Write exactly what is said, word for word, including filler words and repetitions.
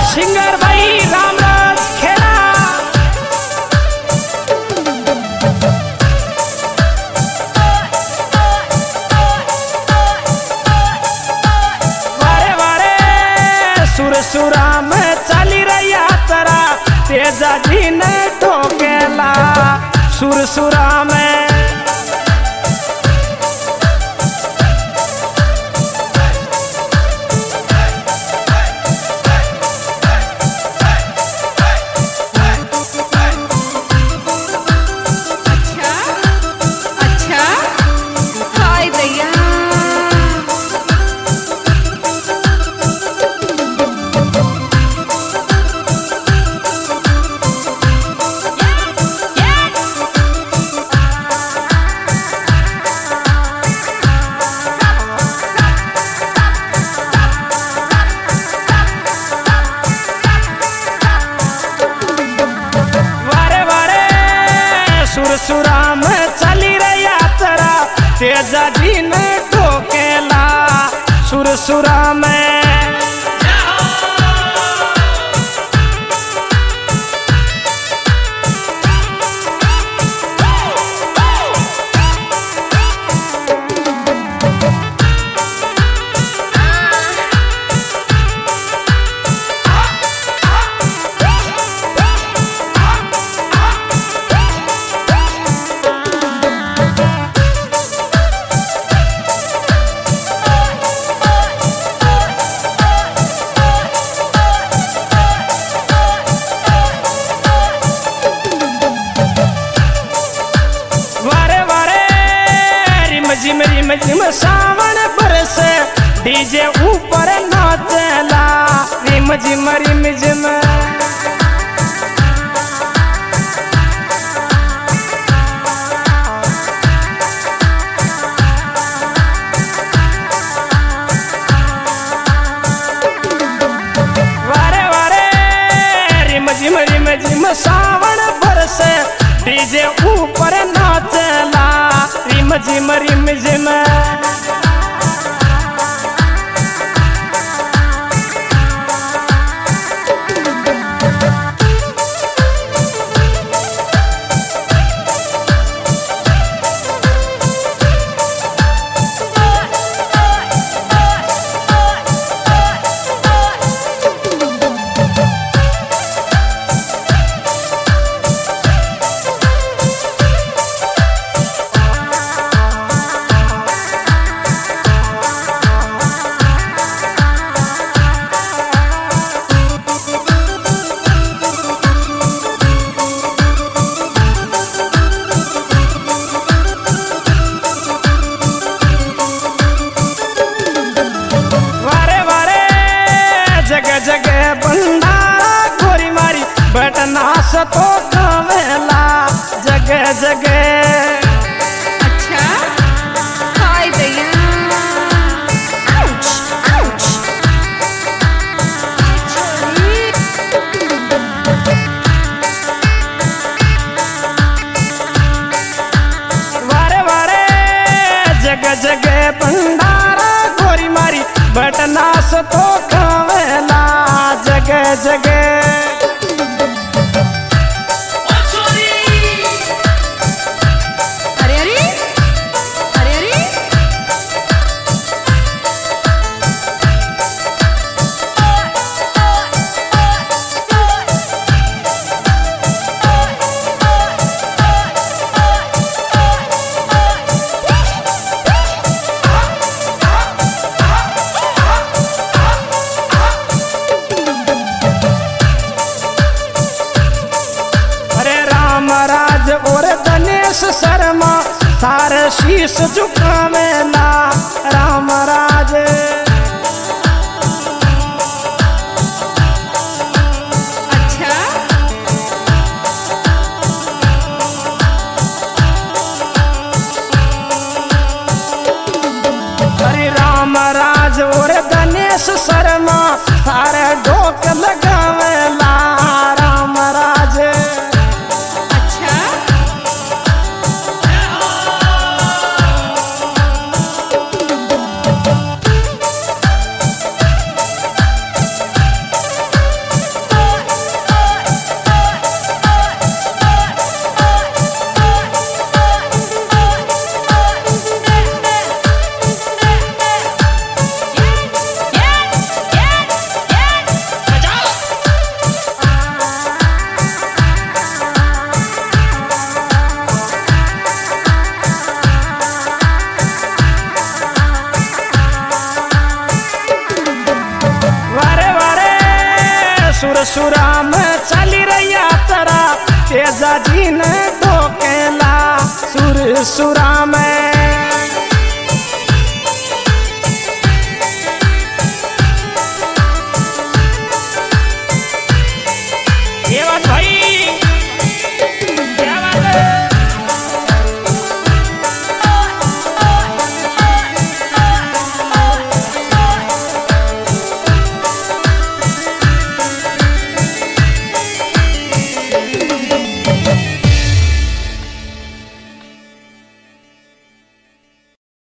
Singer भाई रामराज खेड़ा। वारे वारे सुर सुरा में चली रही यात्रा तेजा जी ने ठोकेला सुर सुरा में। सुरा में चली रही यात्रा तेजा जी ने ठोकेला सुर सुरा में। रिम रिम रिम सावन बरस डीजे ऊपर नाचला रिम झिम रिम झिम। वारे वारे रिम झिम रिम झिम सावन बरस डीजे ऊपर नाचला रिम झिम रिम झिम। जगह भंडारा गोरी मारी बटनास तो कवेला जगह जगह। अच्छा हाय दैया आउच आउच। वारे वारे जगह जगह भंडारा गोरी मारी बटनास तो कवेला जगह जगह। अरे अरे अरे अरे राज और गणेश शर्मा थार शीश झुकावेला राम राज। अच्छा हरे राम राज और गणेश शर्मा थार ढोक लगावेला राम राज। अच्छा सुर सुरा में चली